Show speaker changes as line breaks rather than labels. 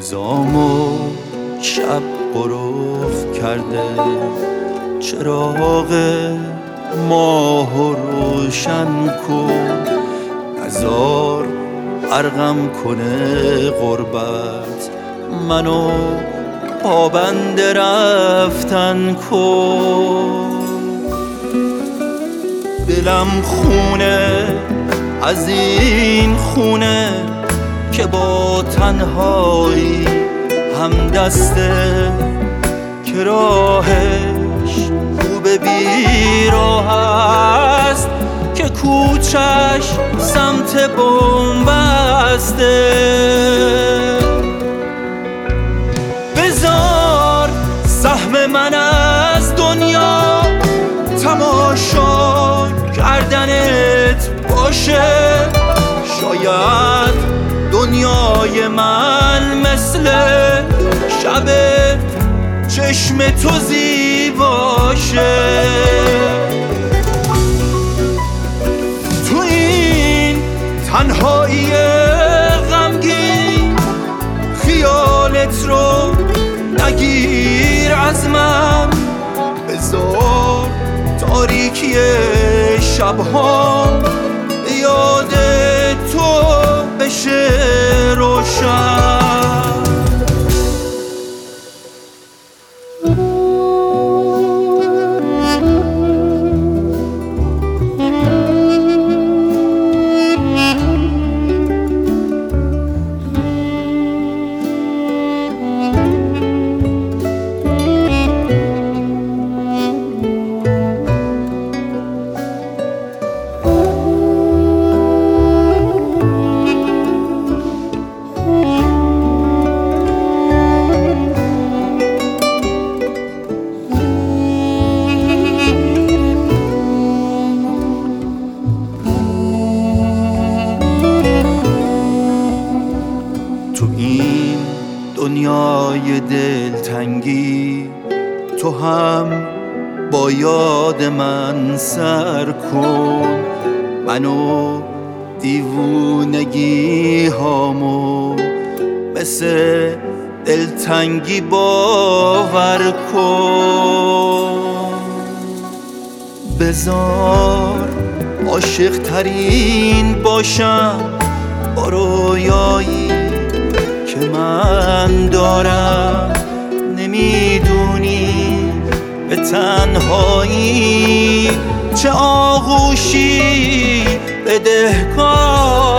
روزامو شب قرف کرده، چراغ ماهو روشن کن، نزار غرقم کنه غربت، منو پابند رفتن کن. دلم خونه از این خونه که با تنهایی هم دسته، که راهش خوب بیراه است، که کوچش سمت بنبسته. بذار سهم من از دنیا تماشا کردنت باشه، شاید دنیای من مثل شب چشم تو زیباشه. تو این تنهایی غمگین خیالت رو نگیر از من، بذار تاریکی شبها یاد تو بشه روشن. تو این دنیای دلتنگی تو هم با یاد من سر کن، منو دیوونگی هامو مثل دلتنگی باور کن. بذار عاشق ترین باشم با رویایی که من دارم، نمیدونی به تنهایی چه آغوشی بدهکارم.